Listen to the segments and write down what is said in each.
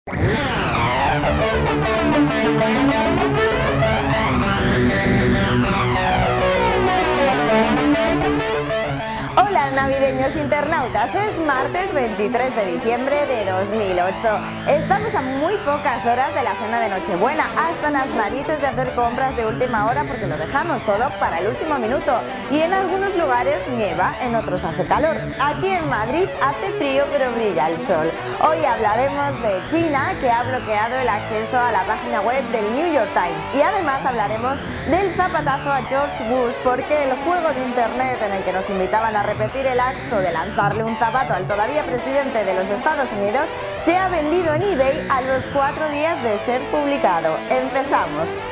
Hola navideños internautas, es martes 23 de diciembre de 2008. Estamos a muy pocas horas de la cena de Nochebuena, hasta las narices de hacer compras de última hora porque lo dejamos todo para el último minuto. Y en algunos lugares nieva, en otros hace calor. Aquí en Madrid hace frío pero brilla el sol. Hoy hablaremos de China, que ha bloqueado el acceso a la página web del New York Times. Y además hablaremos del zapatazo a George Bush, porque el juego de internet en el que nos invitaban a repetir el acto de lanzarle un zapato al todavía presidente de los Estados Unidos se ha vendido en eBay a los 4 días de ser publicado. Empezamos.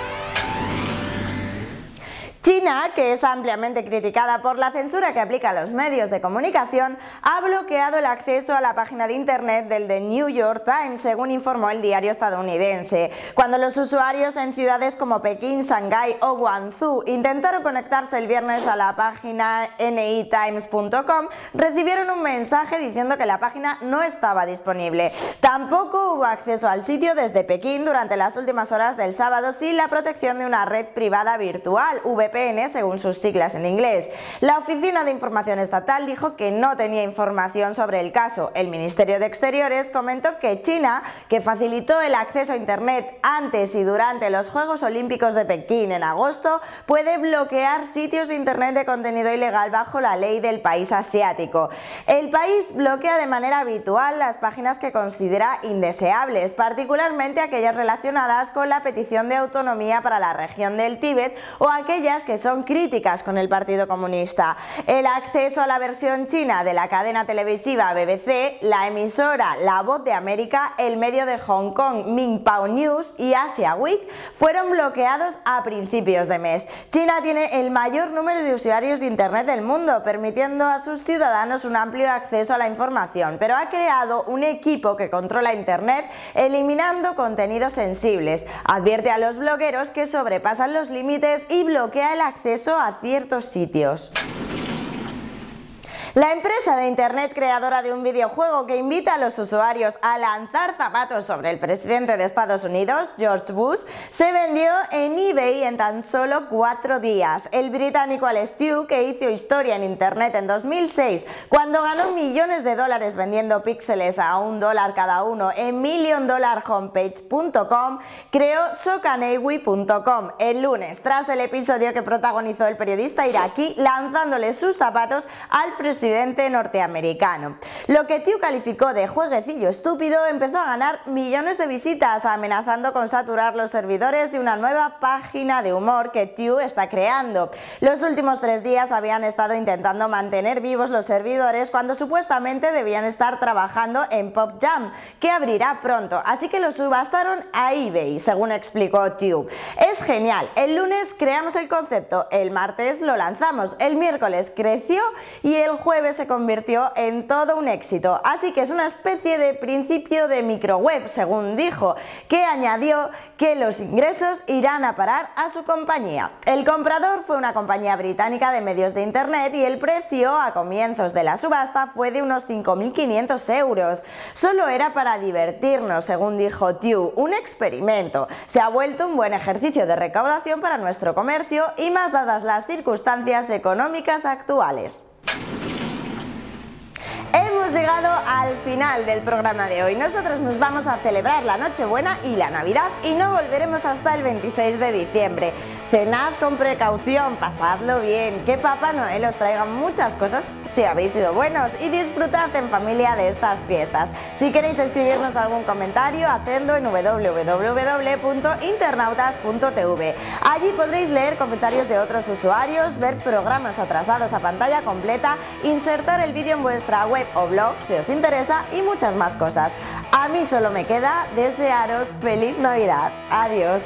China, que es ampliamente criticada por la censura que aplica a los medios de comunicación, ha bloqueado el acceso a la página de internet del The New York Times, según informó el diario estadounidense. Cuando los usuarios en ciudades como Pekín, Shanghái o Guangzhou intentaron conectarse el viernes a la página nitimes.com, recibieron un mensaje diciendo que la página no estaba disponible. Tampoco hubo acceso al sitio desde Pekín durante las últimas horas del sábado sin la protección de una red privada virtual, VPN según sus siglas en inglés. La Oficina de Información Estatal dijo que no tenía información sobre el caso. El Ministerio de Exteriores comentó que China, que facilitó el acceso a internet antes y durante los Juegos Olímpicos de Pekín en agosto, puede bloquear sitios de internet de contenido ilegal bajo la ley del país asiático. El país bloquea de manera habitual las páginas que considera indeseables, particularmente aquellas relacionadas con la petición de autonomía para la región del Tíbet o aquellas que son críticas con el Partido Comunista. El acceso a la versión china de la cadena televisiva BBC, la emisora La Voz de América, el medio de Hong Kong Minpao News y Asia Week fueron bloqueados a principios de mes. China tiene el mayor número de usuarios de internet del mundo, permitiendo a sus ciudadanos un amplio acceso a la información, pero ha creado un equipo que controla internet eliminando contenidos sensibles. Advierte a los blogueros que sobrepasan los límites y bloquea el acceso a ciertos sitios. La empresa de internet creadora de un videojuego que invita a los usuarios a lanzar zapatos sobre el presidente de Estados Unidos, George Bush, se vendió en eBay en tan solo 4 días. El británico Alex Tew, que hizo historia en internet en 2006 cuando ganó millones de dólares vendiendo píxeles a $1 cada uno en milliondollarhomepage.com, creó sokanewi.com el lunes, tras el episodio que protagonizó el periodista iraquí lanzándole sus zapatos al presidente norteamericano. Lo que Tew calificó de jueguecillo estúpido empezó a ganar millones de visitas, amenazando con saturar los servidores de una nueva página de humor que Tew está creando. Los últimos 3 días habían estado intentando mantener vivos los servidores cuando supuestamente debían estar trabajando en Pop Jam, que abrirá pronto, así que lo subastaron a eBay, según explicó Tew. Es genial, el lunes creamos el concepto, el martes lo lanzamos, el miércoles creció y el jueves se convirtió en todo un éxito, así que es una especie de principio de microweb, según dijo, que añadió que los ingresos irán a parar a su compañía. El comprador fue una compañía británica de medios de internet y el precio a comienzos de la subasta fue de unos 5.500 euros. Solo era para divertirnos, según dijo Tew, un experimento. Se ha vuelto un buen ejercicio de recaudación para nuestro comercio y más dadas las circunstancias económicas actuales. Hemos llegado al final del programa de hoy. Nosotros nos vamos a celebrar la Nochebuena y la Navidad y no volveremos hasta el 26 de diciembre. Cenad con precaución, pasadlo bien, que Papá Noel os traiga muchas cosas si habéis sido buenos y disfrutad en familia de estas fiestas. Si queréis escribirnos algún comentario, hacedlo en www.internautas.tv. Allí podréis leer comentarios de otros usuarios, ver programas atrasados a pantalla completa, insertar el vídeo en vuestra web o blog si os interesa y muchas más cosas. A mí solo me queda desearos feliz Navidad. Adiós.